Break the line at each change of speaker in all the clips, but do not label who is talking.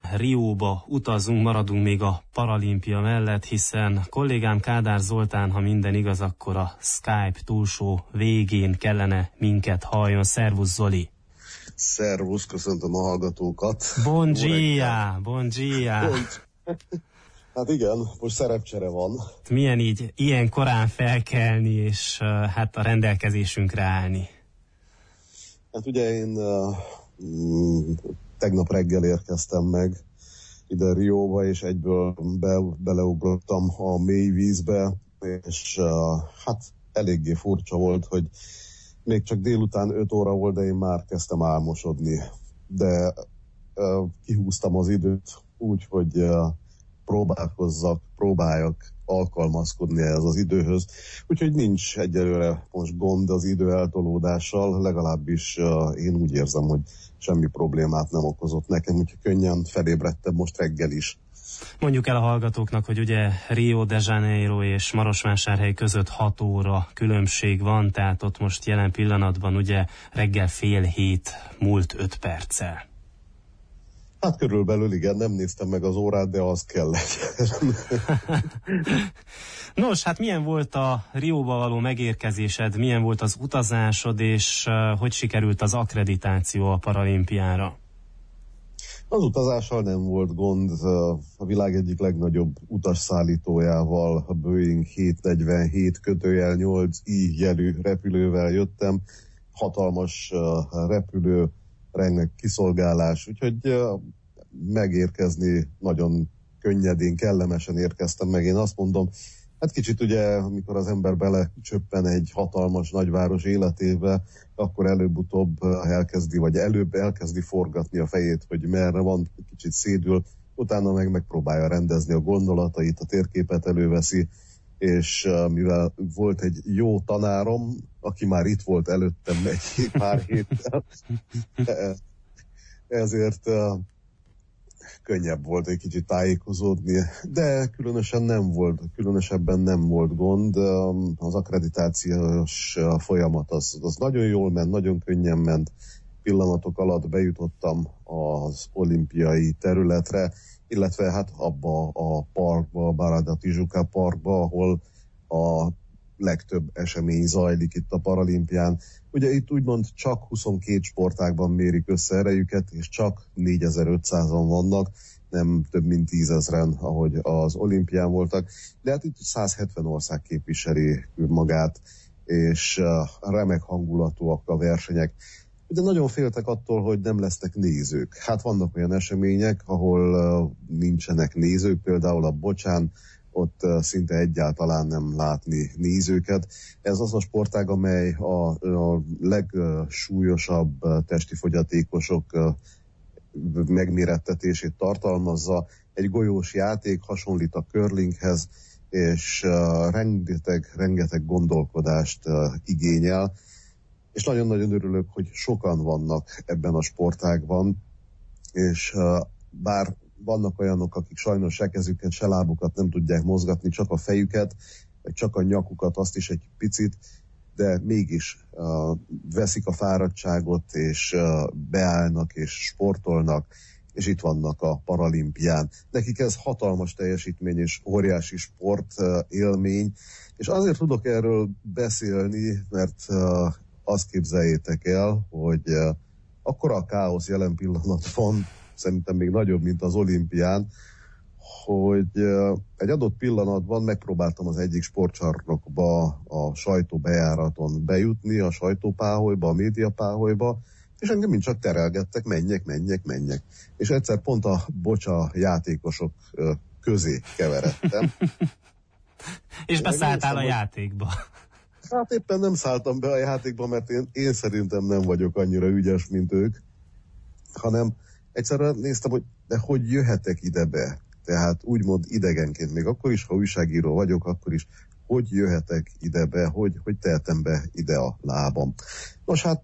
Rióba utazunk, maradunk még a paralimpia mellett, hiszen kollégám Kádár Zoltán, ha minden igaz, akkor a Skype túlsó végén kellene minket halljon. Szervusz, Zoli!
Szervusz, köszöntöm a hallgatókat!
Bon dia, bon dia!
Hát igen, most szerepcsere van.
Milyen így ilyen korán felkelni, és hát a rendelkezésünkre állni?
Hát ugye én tegnap reggel érkeztem meg ide Rióba, és egyből beleugrottam a mély vízbe, és hát eléggé furcsa volt, hogy még csak délután 5 óra volt, de én már kezdtem álmosodni. De kihúztam az időt úgy, hogy próbáljak alkalmazkodni ehhez az időhöz. Úgyhogy nincs egyelőre most gond az idő eltolódással, legalábbis én úgy érzem, hogy semmi problémát nem okozott nekem, úgyhogy könnyen felébredtem most reggel is.
Mondjuk el a hallgatóknak, hogy ugye Rio de Janeiro és Marosvásárhely között 6 óra különbség van, tehát ott most jelen pillanatban ugye reggel 6:30 múlt 5 perccel.
Hát körülbelül igen, nem néztem meg az órát, de az kell legyen.
Nos, hát milyen volt a Rióba való megérkezésed, milyen volt az utazásod, és hogy sikerült az akkreditáció a paralimpiára?
Az utazással nem volt gond, a világ egyik legnagyobb utasszállítójával, a Boeing 747-8i jelű repülővel jöttem, hatalmas repülő, rengeteg kiszolgálás, úgyhogy megérkezni nagyon könnyedén, kellemesen érkeztem meg. Én azt mondom, hát kicsit ugye, amikor az ember belecsöppen egy hatalmas nagyváros életébe, akkor előbb-utóbb elkezdi forgatni a fejét, hogy merre van, kicsit szédül, utána megpróbálja rendezni a gondolatait, a térképet előveszi, és mivel volt egy jó tanárom, aki már itt volt előttem egy pár héttel, ezért könnyebb volt egy kicsit tájékozódni, de különösebben nem volt gond. Az akkreditációs folyamat az nagyon jól ment, nagyon könnyen ment. Pillanatok alatt bejutottam az olimpiai területre, illetve hát abba a parkba, Barada Tijuca parkba, ahol a legtöbb esemény zajlik itt a paralimpián. Ugye itt úgymond csak 22 sportágban mérik össze erejüket, és csak 4500-an vannak, nem több mint 10 000-en, ahogy az olimpián voltak. De hát itt 170 ország képviseli magát, és remek hangulatúak a versenyek. Ugye nagyon féltek attól, hogy nem lesznek nézők. Hát vannak olyan események, ahol nincsenek nézők, például a bocsán, ott szinte egyáltalán nem látni nézőket. Ez az a sportág, amely a legsúlyosabb testi fogyatékosok megmérettetését tartalmazza. Egy golyós játék, hasonlít a curlinghez, és rengeteg gondolkodást igényel. És nagyon-nagyon örülök, hogy sokan vannak ebben a sportágban, és bár vannak olyanok, akik sajnos se kezüket, se lábukat nem tudják mozgatni, csak a fejüket, vagy csak a nyakukat, azt is egy picit, de mégis veszik a fáradtságot, és beállnak, és sportolnak, és itt vannak a paralimpián. Nekik ez hatalmas teljesítmény, és óriási sport élmény, és azért tudok erről beszélni, mert azt képzeljétek el, hogy akkora a káosz jelen pillanatban, szerintem még nagyobb, mint az olimpián, hogy egy adott pillanatban megpróbáltam az egyik sportcsarnokba a sajtóbejáraton bejutni, a sajtópáholyba, a médiapáholyba, és engem mind csak terelgettek, menjek. És egyszer pont a bocsa játékosok közé keveredtem.
És beszálltál a játékba.
Hát éppen nem szálltam be a játékba, mert én szerintem nem vagyok annyira ügyes, mint ők, hanem egyszerűen néztem, hogy de hogy jöhetek ide be? Tehát úgymond idegenként, még akkor is, ha újságíró vagyok, akkor is, hogy jöhetek ide be, hogy tehetem be ide a lábam. Nos, hát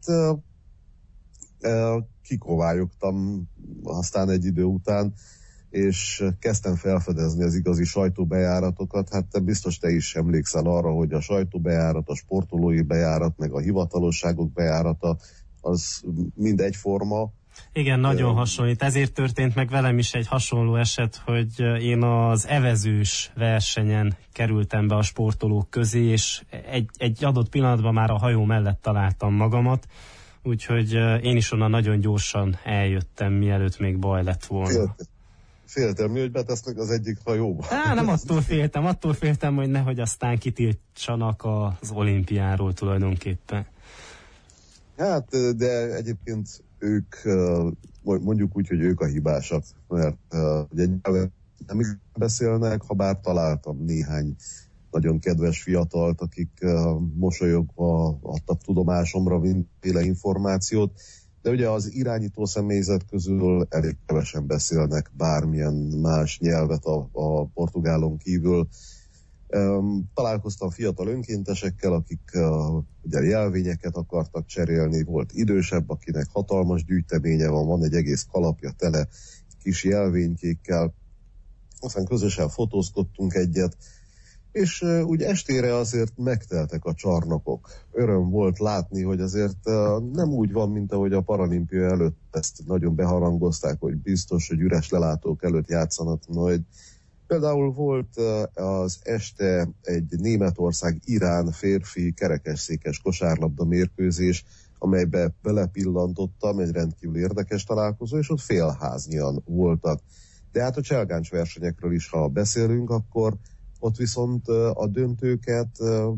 kikovályogtam aztán egy idő után, és kezdtem felfedezni az igazi sajtóbejáratokat. Hát biztos te is emlékszel arra, hogy a sajtóbejárat, a sportolói bejárat, meg a hivatalosságok bejárata, az mind egyforma.
Igen, nagyon hasonlít. Ezért történt meg velem is egy hasonló eset, hogy én az evezős versenyen kerültem be a sportolók közé, és egy adott pillanatban már a hajó mellett találtam magamat, úgyhogy én is onnan nagyon gyorsan eljöttem, mielőtt még baj lett volna.
Féltem mi, hogy betesznek az egyik hajóba?
Nem attól féltem, hogy nehogy aztán kitiltsanak az olimpiáról tulajdonképpen.
Hát, de egyébként ők, mondjuk úgy, hogy ők a hibásak, mert ugye nem is beszélnek, ha bár találtam néhány nagyon kedves fiatalt, akik mosolyogva adtak tudomásomra mindenféle információt, de ugye az irányító személyzet közül elég kevesen beszélnek bármilyen más nyelvet a portugálon kívül. Találkoztam fiatal önkéntesekkel, akik ugye jelvényeket akartak cserélni, volt idősebb, akinek hatalmas gyűjteménye van egy egész kalapja tele kis jelvénykékkel. Aztán közösen fotózkodtunk egyet, és úgy estére azért megteltek a csarnokok. Öröm volt látni, hogy azért nem úgy van, mint ahogy a paralimpia előtt ezt nagyon beharangozták, hogy biztos, hogy üres lelátók előtt játszanak majd. Például volt az este egy Németország-Irán férfi kerekesszékes kosárlabda mérkőzés, amelybe belepillantottam, egy rendkívül érdekes találkozó, és ott félháznyian voltak. De hát a cselgáncs versenyekről is, ha beszélünk, akkor ott viszont a döntőket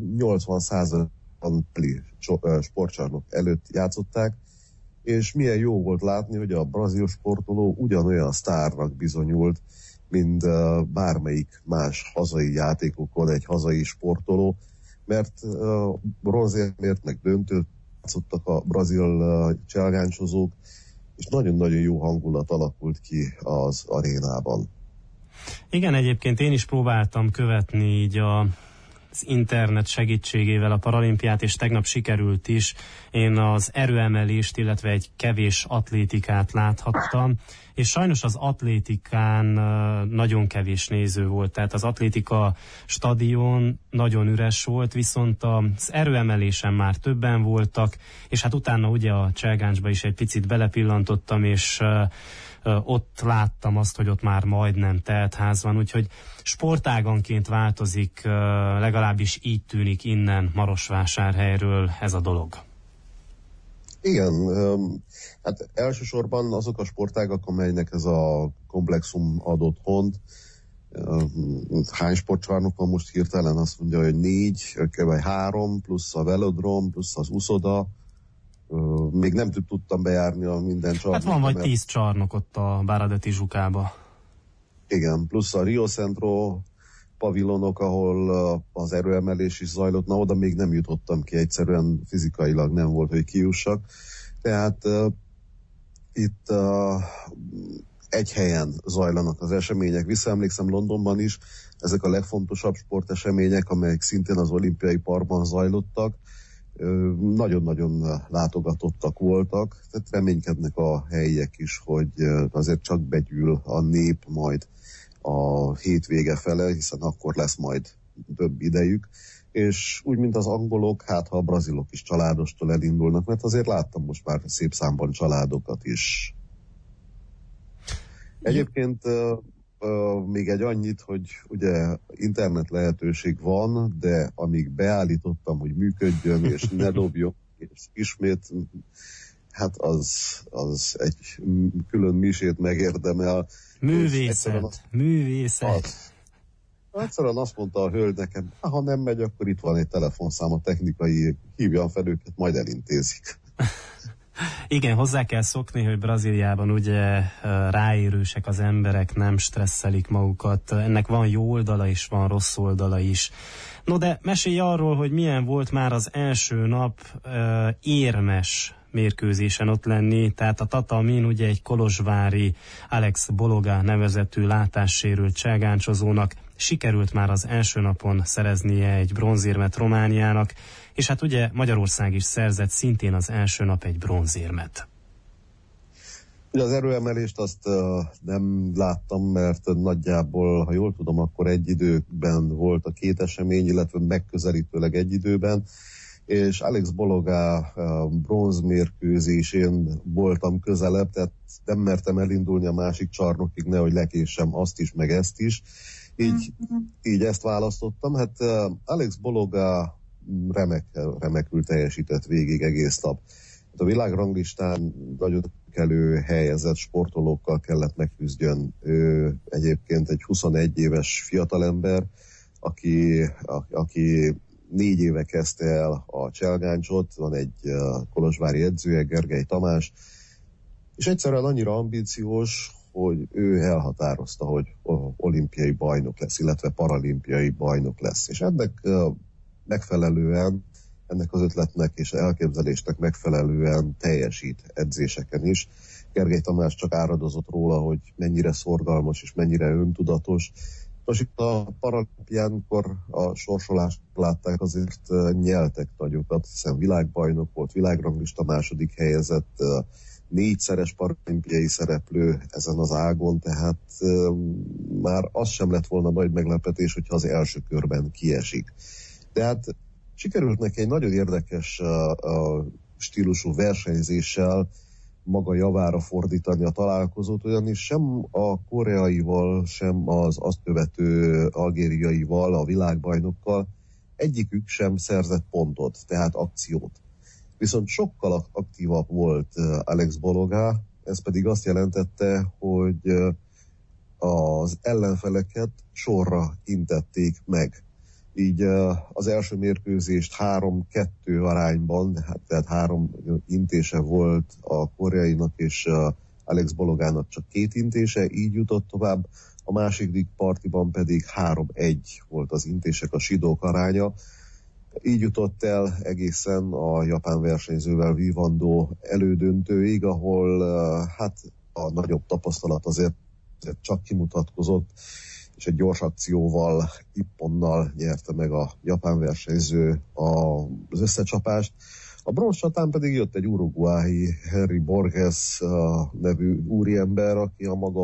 80%-ban sportcsarnok előtt játszották, és milyen jó volt látni, hogy a brazil sportoló ugyanolyan sztárnak bizonyult, mint bármelyik más hazai játékokon egy hazai sportoló, mert bronzérmért meg döntőt játszottak a brazil cselgáncsozók, és nagyon-nagyon jó hangulat alakult ki az arénában.
Igen, egyébként én is próbáltam követni így az internet segítségével a paralimpiát, és tegnap sikerült is. Én az erőemelést, illetve egy kevés atlétikát láthattam, és sajnos az atlétikán nagyon kevés néző volt, tehát az atlétika stadion nagyon üres volt, viszont az erőemelésen már többen voltak, és hát utána ugye a cselgáncsba is egy picit belepillantottam, és ott láttam azt, hogy ott már majdnem telt ház van, úgyhogy sportáganként változik, legalábbis így tűnik innen Marosvásárhelyről ez a dolog. Igen,
hát elsősorban azok a sportágak, amelynek ez a komplexum ad otthont. Hány sportcsarnok van most hirtelen? Azt mondja, hogy 4, vagy 3, plusz a velodrom, plusz az uszoda. Még nem tudtam bejárni a minden csarnokot.
Hát van vagy 10 csarnok ott a Báradeti Zsukába.
Igen, plusz a Rio Centro pavilonok, ahol az erőemelés is zajlott. Na, oda még nem jutottam ki, egyszerűen fizikailag nem volt, hogy kijussak. Tehát itt egy helyen zajlanak az események. Visszaemlékszem, Londonban is ezek a legfontosabb sportesemények, amelyek szintén az olimpiai parkban zajlottak, nagyon-nagyon látogatottak voltak, tehát reménykednek a helyiek is, hogy azért csak begyűl a nép majd a hétvége fele, hiszen akkor lesz majd több idejük, és úgy, mint az angolok, hát ha a brazilok is családostól elindulnak, mert azért láttam most már szép számban családokat is. Egyébként még egy annyit, hogy ugye internet lehetőség van, de amíg beállítottam, hogy működjön, és ne dobjon, és ismét, hát az egy külön misét megérdemel.
Művészet.
Egyszerűen azt mondta a hölgy nekem, ha nem megy, akkor itt van egy telefonszám, a technikai, hívjam fel őket, majd elintézik.
Igen, hozzá kell szokni, hogy Brazíliában ugye ráérősek az emberek, nem stresszelik magukat. Ennek van jó oldala és van rossz oldala is. No, de mesélj arról, hogy milyen volt már az első nap érmes mérkőzésen ott lenni, tehát a Tatamin ugye egy kolozsvári Alex Bologa nevezetű látássérült cselgáncsozónak sikerült már az első napon szereznie egy bronzérmet Romániának, és hát ugye Magyarország is szerzett szintén az első nap egy bronzérmet.
Ugye az erőemelést azt nem láttam, mert nagyjából, ha jól tudom, akkor egy időben volt a két esemény, illetve megközelítőleg egy időben, és Alex Bologá bronzmérkőzésén voltam közelebb, tehát nem mertem elindulni a másik csarnokig, nehogy lekéssem azt is, meg ezt is. Így ezt választottam. Hát Alex Bologá remekül teljesített végig egész nap. Hát a világranglistán nagyon elő helyezett sportolókkal kellett megküzdjön. Ő egyébként egy 21 éves fiatalember, aki 4 éve kezdte el a cselgáncsot, van egy kolozsvári edzője, Gergely Tamás, és egyszerűen annyira ambíciós, hogy ő elhatározta, hogy olimpiai bajnok lesz, illetve paralimpiai bajnok lesz. És ennek megfelelően, ennek az ötletnek és elképzelésnek megfelelően teljesít edzéseken is. Gergely Tamás csak áradozott róla, hogy mennyire szorgalmas és mennyire öntudatos. Most itt a paralimpiánkor a sorsolást látták, azért nyeltek nagyokat, hiszen világbajnok volt, világranglista második helyezett, 4-szeres paralimpiai szereplő ezen az ágon, tehát már az sem lett volna nagy meglepetés, hogyha az első körben kiesik. De hát sikerült neki egy nagyon érdekes stílusú versenyzéssel maga javára fordítani a találkozót, ugyanis sem a koreaival, sem az azt követő algériaival, a világbajnokkal egyikük sem szerzett pontot, tehát akciót. Viszont sokkal aktívabb volt Alex Bologá, ez pedig azt jelentette, hogy az ellenfeleket sorra intették meg. Így az első mérkőzést 3-2 arányban, tehát 3 intése volt a koreainak, és Alex Bologának csak 2 intése, így jutott tovább. A második partiban pedig 3-1 volt az intések, a sidók aránya. Így jutott el egészen a japán versenyzővel vívandó elődöntőig, ahol hát a nagyobb tapasztalat azért csak kimutatkozott, és egy gyors akcióval, ipponnal nyerte meg a japán versenyző az összecsapást. A bronzcsatán pedig jött egy uruguayi Henry Borges nevű úriember, aki a maga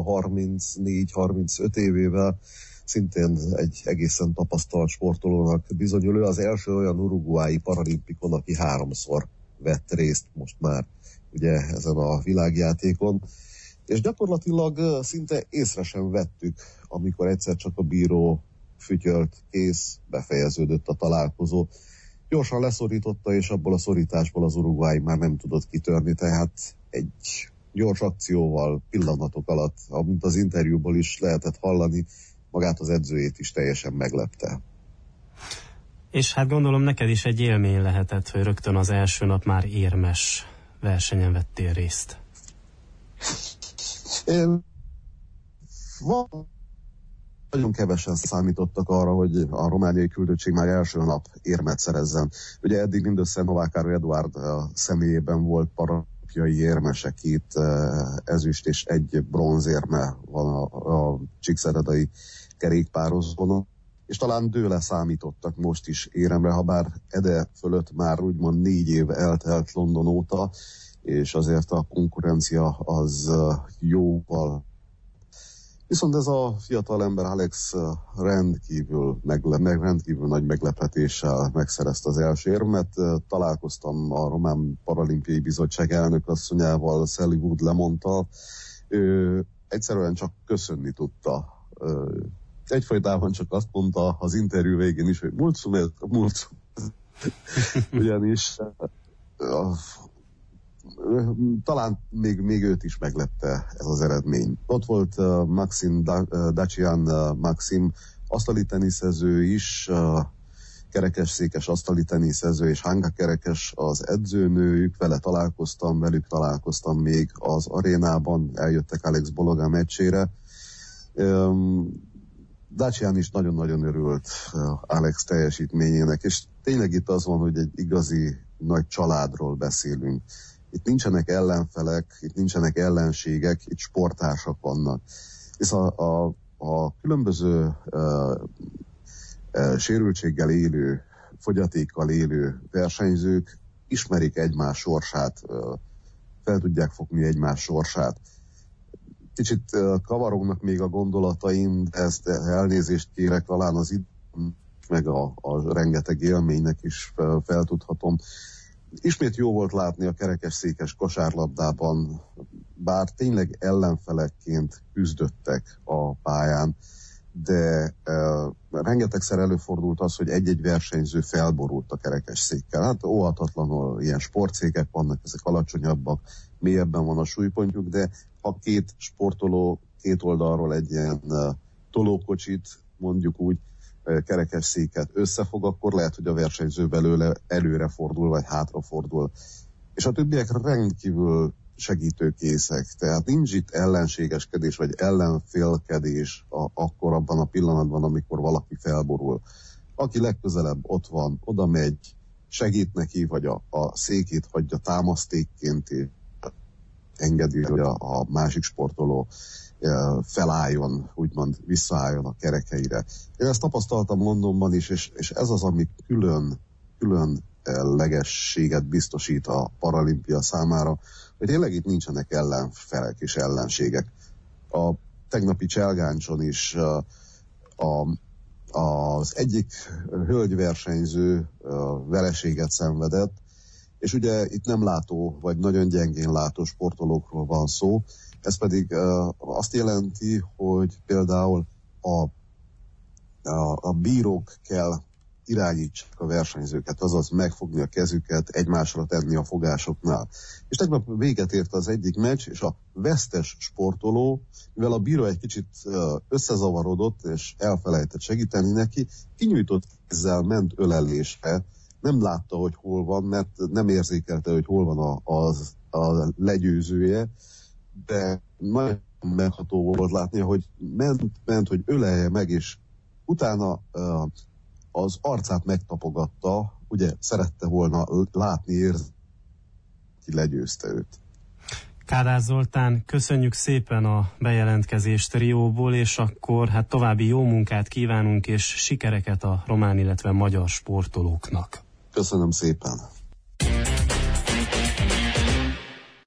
34-35 évével szintén egy egészen tapasztalt sportolónak bizonyul. Ő az első olyan uruguayi paralimpikon, aki 3-szor vett részt most már ugye ezen a világjátékon. És gyakorlatilag szinte észre sem vettük, amikor egyszer csak a bíró fütyölt, kész, befejeződött a találkozó. Gyorsan leszorította, és abból a szorításból az uruguay már nem tudott kitörni, tehát egy gyors akcióval, pillanatok alatt, amint az interjúból is lehetett hallani, magát az edzőjét is teljesen meglepte.
És hát gondolom neked is egy élmény lehetett, hogy rögtön az első nap már érmes versenyen vettél részt.
Nagyon kevesen számítottak arra, hogy a romániai küldöttség már első nap érmet szerezzen. Ugye eddig mindössze Novák Károly Eduárd személyében volt paralimpiai érmese, 2 ezüst és 1 bronzérme van a csíkszeredai kerékpározónon, és talán tőle számítottak most is éremre, ha bár Ede fölött már úgymond 4 év eltelt London óta, és azért a konkurencia az jóval. Viszont ez a fiatal ember Alex rendkívül nagy meglepetéssel megszerezte az első érmet. Találkoztam a Román Paralimpiai Bizottság elnökasszonyával, Sally Wood Lemonttal. Ő egyszerűen csak köszönni tudta. Egyfajtában csak azt mondta az interjú végén is, hogy mulțumesc. Ugyanis talán még őt is meglepte ez az eredmény. Ott volt Dacian Maxim, asztali teniszező is, kerekesszékes asztali teniszező, és hanga kerekes az edzőnőjük, velük találkoztam még az arénában, eljöttek Alex Bologá meccsére. Dacian is nagyon-nagyon örült Alex teljesítményének, és tényleg itt az van, hogy egy igazi nagy családról beszélünk. Itt nincsenek ellenfelek, itt nincsenek ellenségek, itt sporttársak vannak. És a különböző sérültséggel élő, fogyatékkal élő versenyzők ismerik egymás sorsát, fel tudják fogni egymás sorsát. Kicsit kavarognak még a gondolataim, de ezt elnézést kérek, talán az meg a rengeteg élménynek is feltudhatom. Ismét jó volt látni a kerekesszékes kosárlabdában, bár tényleg ellenfelekként küzdöttek a pályán, de rengetegszer előfordult az, hogy egy-egy versenyző felborult a kerekesszékkel. Hát óhatatlanul ilyen sportszékek vannak, ezek alacsonyabbak, mélyebben van a súlypontjuk, de ha két sportoló két oldalról egy ilyen tolókocsit, mondjuk úgy, kerekesszéket összefog, akkor lehet, hogy a versenyző belőle előre fordul, vagy hátrafordul. És a többiek rendkívül segítőkészek, tehát nincs itt ellenségeskedés, vagy ellenfélkedés akkor abban a pillanatban, amikor valaki felborul. Aki legközelebb ott van, oda megy, segít neki, vagy a székét hagyja támasztékként, engedi, hogy a másik sportoló felálljon, úgymond visszaálljon a kerekeire. Én ezt tapasztaltam Londonban is, és ez az, ami különlegességet biztosít a paralimpia számára, hogy tényleg itt nincsenek ellenfelek és ellenségek. A tegnapi cselgáncson is az egyik hölgyversenyző vereséget szenvedett, és ugye itt nem látó, vagy nagyon gyengén látó sportolókról van szó. Ez pedig azt jelenti, hogy például a bírók kell irányítsák a versenyzőket, azaz megfogni a kezüket, egymásra tenni a fogásoknál. És tegnap véget ért az egyik meccs, és a vesztes sportoló, mivel a bíró egy kicsit összezavarodott, és elfelejtett segíteni neki, kinyújtott kézzel ment ölelésre, nem látta, hogy hol van, mert nem érzékelte, hogy hol van a legyőzője, de nagyon megható volt látni, hogy ment, hogy ölelje meg, és utána az arcát megtapogatta, ugye szerette volna látni, érzni, ki legyőzte őt.
Kádár Zoltán, köszönjük szépen a bejelentkezést Rióból, és akkor hát további jó munkát kívánunk, és sikereket a román, illetve magyar sportolóknak.
Köszönöm szépen.